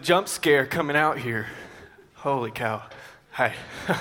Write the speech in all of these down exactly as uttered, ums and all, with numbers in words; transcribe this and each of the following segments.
Jump scare coming out here. Holy cow. Hi.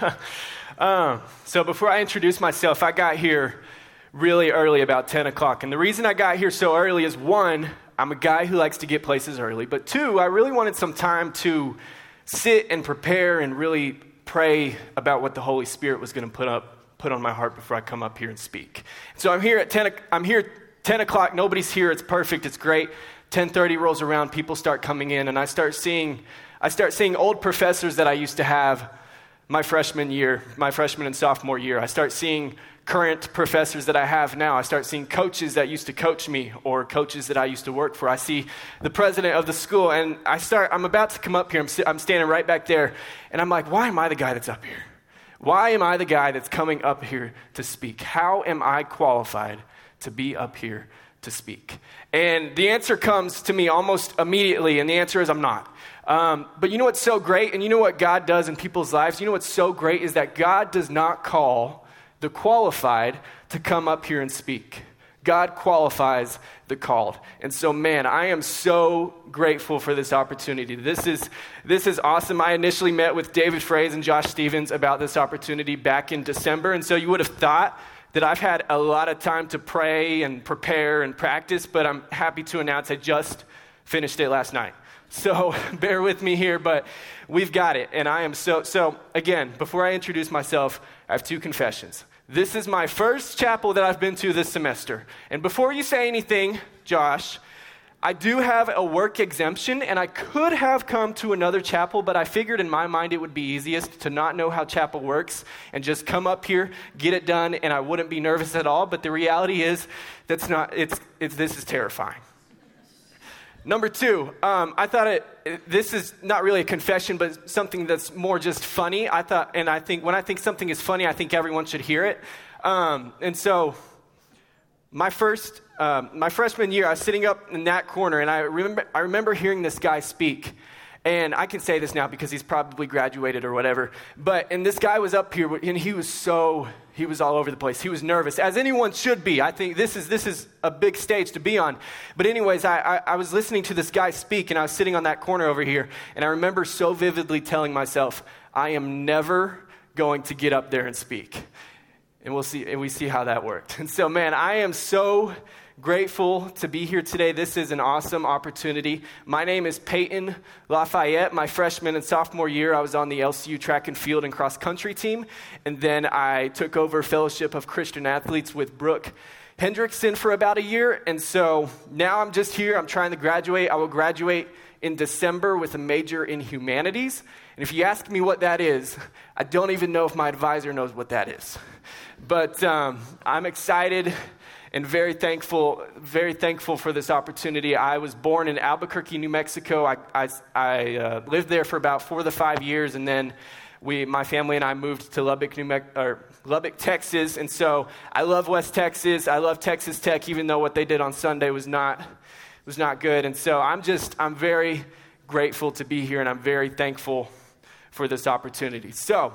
um, so before I introduce myself, I got here really early, about ten o'clock. And the reason I got here so early is, one, I'm a guy who likes to get places early. But two, I really wanted some time to sit and prepare and really pray about what the Holy Spirit was going to put up, put on my heart before I come up here and speak. So I'm here at ten. I'm here ten o'clock. Nobody's here. It's perfect. It's great. ten thirty rolls around, people start coming in, and I start seeing I start seeing old professors that I used to have my freshman year, my freshman and sophomore year. I start seeing current professors that I have now. I start seeing coaches that used to coach me or coaches that I used to work for. I see the president of the school, and I start, I'm about to come up here. I'm, I'm standing right back there, and I'm like, why am I the guy that's up here? Why am I the guy that's coming up here to speak? How am I qualified to be up here to speak? And the answer comes to me almost immediately, and the answer is I'm not. Um, but you know what's so great, and you know what God does in people's lives? You know what's so great is that God does not call the qualified to come up here and speak. God qualifies the called. And so, man, I am so grateful for this opportunity. This is this is awesome. I initially met with David Fraze and Josh Stevens about this opportunity back in December, and so you would have thought that I've had a lot of time to pray and prepare and practice, but I'm happy to announce I just finished it last night. So bear with me here, but we've got it. And I am so, so again, before I introduce myself, I have two confessions. This is my first chapel that I've been to this semester. And before you say anything, Josh, I do have a work exemption, and I could have come to another chapel, but I figured in my mind it would be easiest to not know how chapel works and just come up here, get it done, and I wouldn't be nervous at all. But the reality is, that's not. It's, it's this is terrifying. Number two, um, I thought it. This is not really a confession, but something that's more just funny. I thought, and I think when I think something is funny, I think everyone should hear it. Um, and so, my first. Um, my freshman year, I was sitting up in that corner, and I remember I remember hearing this guy speak. And I can say this now because he's probably graduated or whatever. But, and this guy was up here, and he was so, he was all over the place. He was nervous, as anyone should be. I think this is this is a big stage to be on. But anyways, I, I, I was listening to this guy speak, and I was sitting on that corner over here. And I remember so vividly telling myself, I am never going to get up there and speak. And we'll see, and we see how that worked. And so, man, I am so grateful to be here today. This is an awesome opportunity. My name is Peyton Lafayette. My freshman and sophomore year, I was on the L C U track and field and cross country team. And then I took over Fellowship of Christian Athletes with Brooke Hendrickson for about a year. And so now I'm just here. I'm trying to graduate. I will graduate in December with a major in humanities. And if you ask me what that is, I don't even know if my advisor knows what that is. But um, I'm excited and very thankful, very thankful for this opportunity. I was born in Albuquerque, New Mexico. I I, I uh, lived there for about four to five years, and then we, my family and I, moved to Lubbock, New Me- or Lubbock, Texas. And so I love West Texas. I love Texas Tech, even though what they did on Sunday was not was not good. And so I'm just I'm very grateful to be here, and I'm very thankful for this opportunity. So.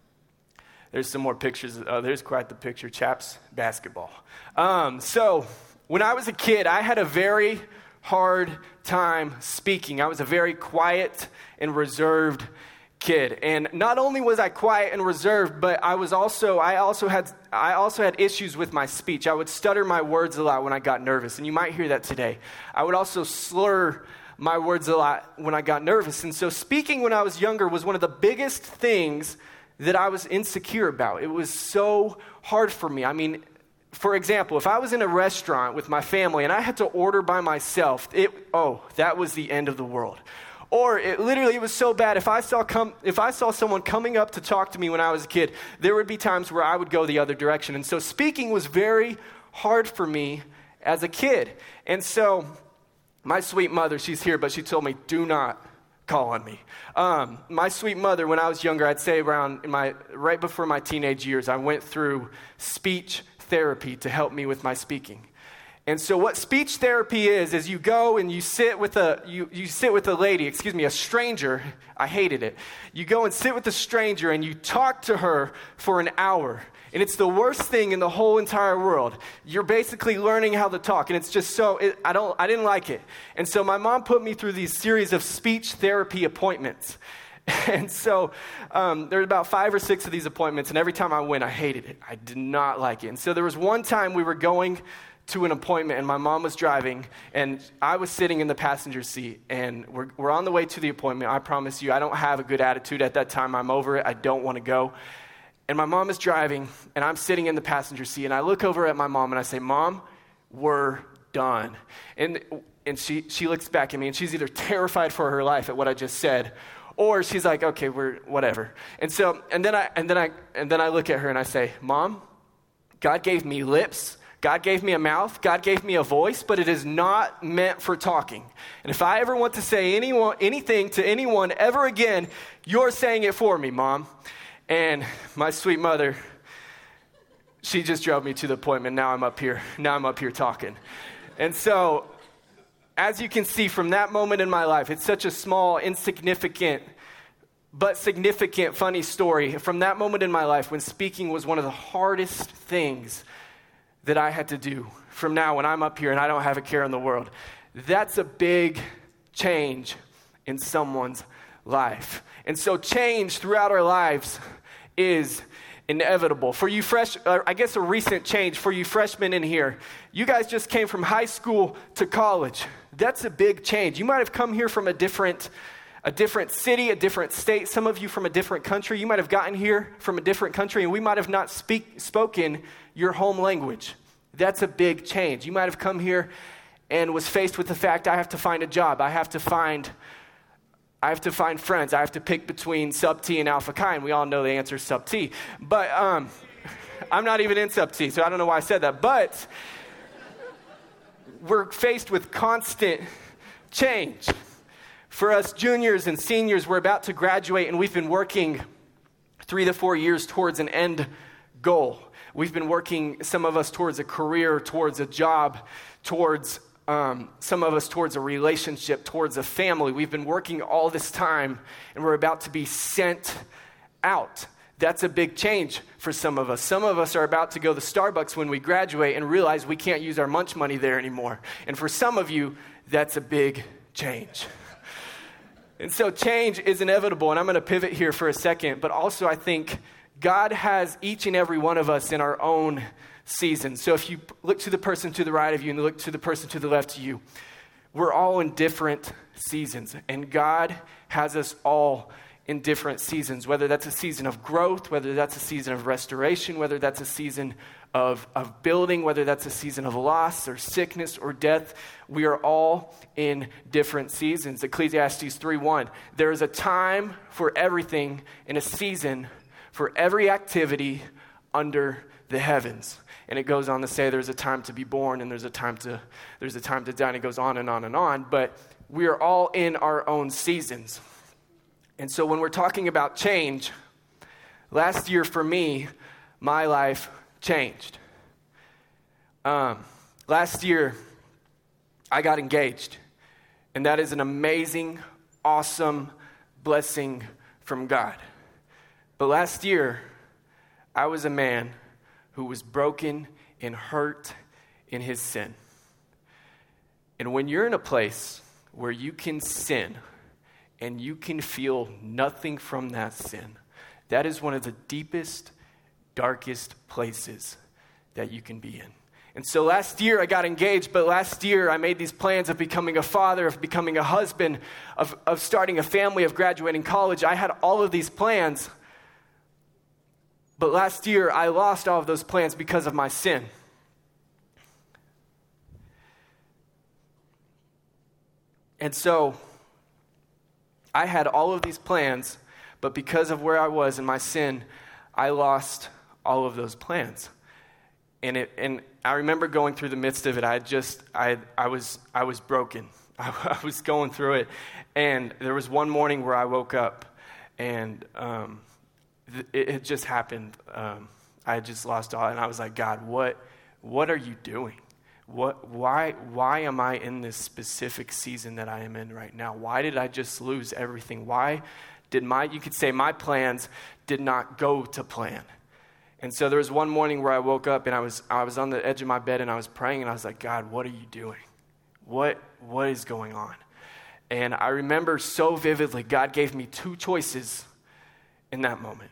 There's some more pictures. Oh, there's quite the picture. Chaps basketball. Um, so when I was a kid, I had a very hard time speaking. I was a very quiet and reserved kid. And not only was I quiet and reserved, but I was also I also had I also had issues with my speech. I would stutter my words a lot when I got nervous, and you might hear that today. I would also slur my words a lot when I got nervous. And so speaking when I was younger was one of the biggest things that I was insecure about. It was so hard for me. I mean, for example, if I was in a restaurant with my family and I had to order by myself, it oh, that was the end of the world. Or it literally it was so bad. If I saw come if I saw someone coming up to talk to me when I was a kid, there would be times where I would go the other direction. And so speaking was very hard for me as a kid. And so my sweet mother, she's here, but she told me, do not call on me. Um, my sweet mother, when I was younger, I'd say around in my right before my teenage years, I went through speech therapy to help me with my speaking. And so what speech therapy is, is you go and you sit with a, you, you sit with a lady, excuse me, a stranger. I hated it. You go and sit with a stranger and you talk to her for an hour. And it's the worst thing in the whole entire world. You're basically learning how to talk. And it's just so, it, I don't, I didn't like it. And so my mom put me through these series of speech therapy appointments. And so um, there were about five or six of these appointments. And every time I went, I hated it. I did not like it. And so there was one time we were going to an appointment, and my mom was driving, and I was sitting in the passenger seat, and we're, we're on the way to the appointment. I promise you, I don't have a good attitude at that time. I'm over it. I don't want to go. And my mom is driving, and I'm sitting in the passenger seat, and I look over at my mom, and I say, Mom, we're done. And and she, she looks back at me, and she's either terrified for her life at what I just said, or she's like, okay, we're whatever. And so, and then I and then I and then I look at her, and I say, Mom, God gave me lips. God gave me a mouth, God gave me a voice, but it is not meant for talking. And if I ever want to say anyone, anything to anyone ever again, you're saying it for me, Mom. And my sweet mother, she just drove me to the appointment. Now I'm up here. Now I'm up here talking. And so, as you can see from that moment in my life, it's such a small, insignificant, but significant, funny story. From that moment in my life when speaking was one of the hardest things that I had to do from now when I'm up here and I don't have a care in the world. That's a big change in someone's life. And so change throughout our lives is inevitable. For you fresh, uh, I guess a recent change for you freshmen in here, you guys just came from high school to college. That's a big change. You might have come here from a different a different city, a different state, some of you from a different country. You might have gotten here from a different country, and we might have not speak, spoken your home language. That's a big change. You might have come here and was faced with the fact, I have to find a job. I have to find, I have to find friends. I have to pick between Sub T and Alpha Chi, and we all know the answer is Sub T. But um, I'm not even in Sub T, so I don't know why I said that. But we're faced with constant change. For us juniors and seniors, we're about to graduate, and we've been working three to four years towards an end goal. We've been working, some of us towards a career, towards a job, towards um, some of us towards a relationship, towards a family. We've been working all this time, and we're about to be sent out. That's a big change for some of us. Some of us are about to go to Starbucks when we graduate and realize we can't use our lunch money there anymore. And for some of you, that's a big change. And so change is inevitable, and I'm going to pivot here for a second, but also I think God has each and every one of us in our own season. So if you look to the person to the right of you and look to the person to the left of you, we're all in different seasons, and God has us all in different seasons, whether that's a season of growth, whether that's a season of restoration, whether that's a season of, of building, whether that's a season of loss or sickness or death. We are all in different seasons. Ecclesiastes three one, there is a time for everything and a season for every activity under the heavens. And it goes on to say there's a time to be born and there's a time to there's a time to die, and it goes on and on and on. But we are all in our own seasons. And so when we're talking about change, last year for me, my life changed. Um, last year, I got engaged. And that is an amazing, awesome blessing from God. But last year, I was a man who was broken and hurt in his sin. And when you're in a place where you can sin and you can feel nothing from that sin, that is one of the deepest, darkest places that you can be in. And so last year I got engaged, but last year I made these plans of becoming a father, of becoming a husband, of, of starting a family, of graduating college. I had all of these plans, but last year I lost all of those plans because of my sin. And so I had all of these plans, but because of where I was in my sin, I lost all of those plans. And it, and I remember going through the midst of it. I just, I, I was, I was broken. I, I was going through it, and there was one morning where I woke up, and um, th- it had just happened. Um, I had just lost all, and I was like, God, what, what are you doing? What, why, why am I in this specific season that I am in right now? Why did I just lose everything? Why did my, you could say my plans did not go to plan? And so there was one morning where I woke up and I was, I was on the edge of my bed and I was praying and I was like, God, what are you doing? What, what is going on? And I remember so vividly, God gave me two choices in that moment.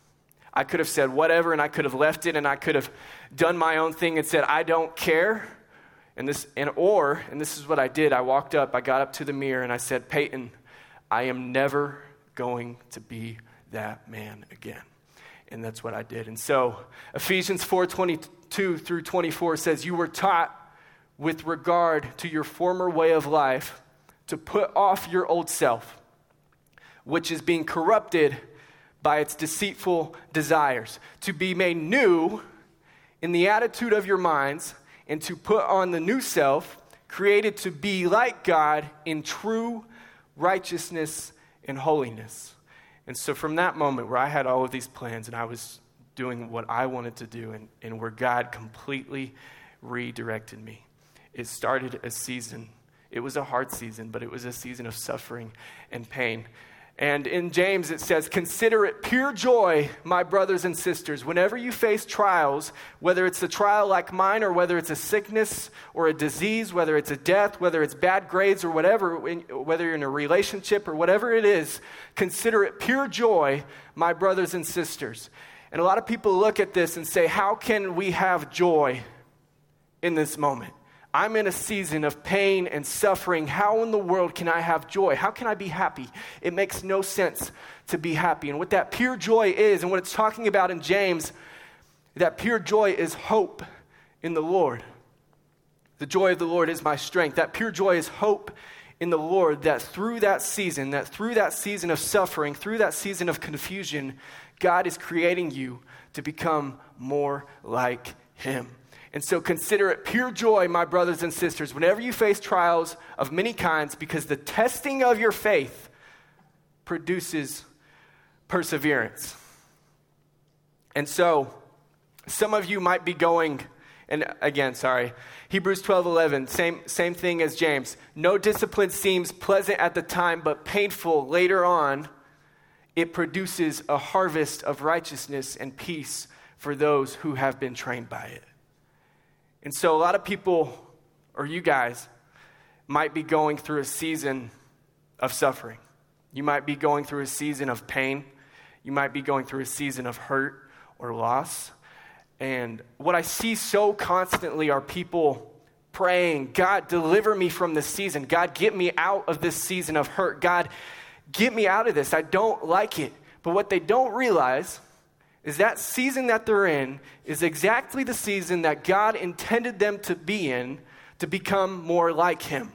I could have said whatever and I could have left it and I could have done my own thing and said, I don't care. And this, and or, and this is what I did, I walked up, I got up to the mirror and I said, Peyton, I am never going to be that man again. And that's what I did. And so Ephesians four twenty-two through twenty-four says, you were taught with regard to your former way of life to put off your old self, which is being corrupted by its deceitful desires, to be made new in the attitude of your minds, and to put on the new self, created to be like God in true righteousness and holiness. And so from that moment where I had all of these plans and I was doing what I wanted to do and, and where God completely redirected me, it started a season. It was a hard season, but it was a season of suffering and pain. And in James it says, consider it pure joy, my brothers and sisters, whenever you face trials, whether it's a trial like mine or whether it's a sickness or a disease, whether it's a death, whether it's bad grades or whatever, whether you're in a relationship or whatever it is, consider it pure joy, my brothers and sisters. And a lot of people look at this and say, how can we have joy in this moment? I'm in a season of pain and suffering. How in the world can I have joy? How can I be happy? It makes no sense to be happy. And what that pure joy is, and what it's talking about in James, that pure joy is hope in the Lord. The joy of the Lord is my strength. That pure joy is hope in the Lord, that through that season, that through that season of suffering, through that season of confusion, God is creating you to become more like Him. And so consider it pure joy, my brothers and sisters, whenever you face trials of many kinds, because the testing of your faith produces perseverance. And so some of you might be going, and again, sorry, Hebrews twelve eleven, same, same thing as James. No discipline seems pleasant at the time, but painful later on. It produces a harvest of righteousness and peace for those who have been trained by it. And so a lot of people, or you guys, might be going through a season of suffering. You might be going through a season of pain. You might be going through a season of hurt or loss. And what I see so constantly are people praying, God, deliver me from this season. God, get me out of this season of hurt. God, get me out of this. I don't like it. But what they don't realize is that season that they're in is exactly the season that God intended them to be in to become more like Him.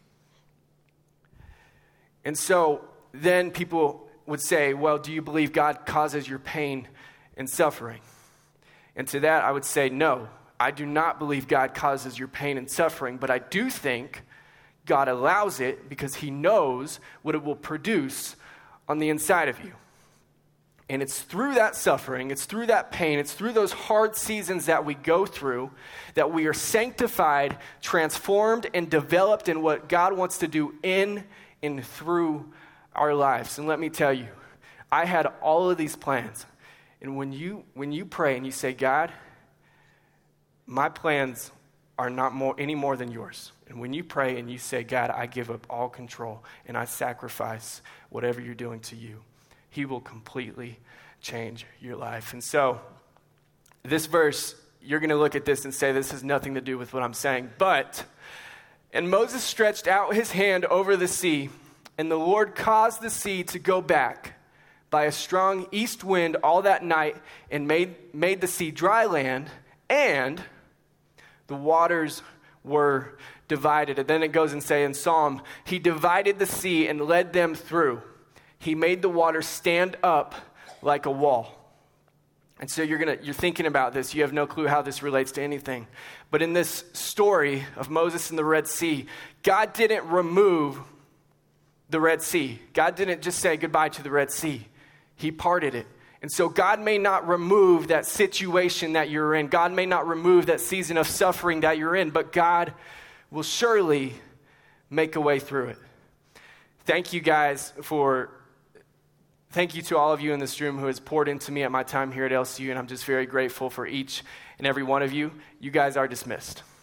And so then people would say, well, do you believe God causes your pain and suffering? And to that I would say, no, I do not believe God causes your pain and suffering, but I do think God allows it because He knows what it will produce on the inside of you. And it's through that suffering, it's through that pain, it's through those hard seasons that we go through that we are sanctified, transformed, and developed in what God wants to do in and through our lives. And let me tell you, I had all of these plans. And when you when you pray and you say, God, my plans are not more any more than yours. And when you pray and you say, God, I give up all control and I sacrifice whatever you're doing to you, He will completely change your life. And so this verse, you're going to look at this and say, this has nothing to do with what I'm saying. But, and Moses stretched out his hand over the sea, and the Lord caused the sea to go back by a strong east wind all that night and made, made the sea dry land, and the waters were divided. And then it goes and say in Psalm, He divided the sea and led them through. He made the water stand up like a wall. And so you're gonna you're thinking about this. You have no clue how this relates to anything. But in this story of Moses and the Red Sea, God didn't remove the Red Sea. God didn't just say goodbye to the Red Sea. He parted it. And so God may not remove that situation that you're in. God may not remove that season of suffering that you're in, but God will surely make a way through it. Thank you guys for, thank you to all of you in this room who has poured into me at my time here at L C U, and I'm just very grateful for each and every one of you. You guys are dismissed.